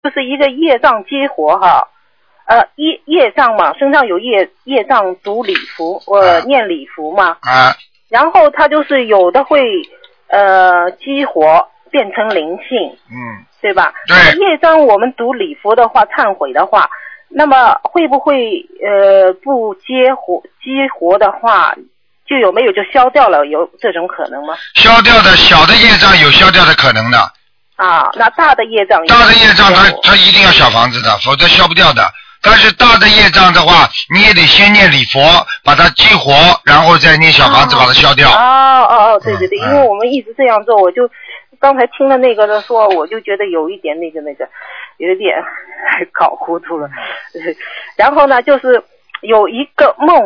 就是一个业障激活哈，业障嘛，身上有业障读礼符，念礼符嘛，然后它就是有的会激活变成灵性，对吧？对。业障我们读礼符的话，忏悔的话，那么会不会不激活的话？就有没有就消掉了？有这种可能吗？消掉的小的业障有消掉的可能的。那大的业障？大的业障它一定要小房子的，否则消不掉的。但是大的业障的话，你也得先念礼佛，把它激活，然后再念小房子把它消掉。对对对，因为我们一直这样做，我就刚才听了那个的说，我就觉得有一点那个，有一点搞糊涂了。然后呢，就是有一个梦。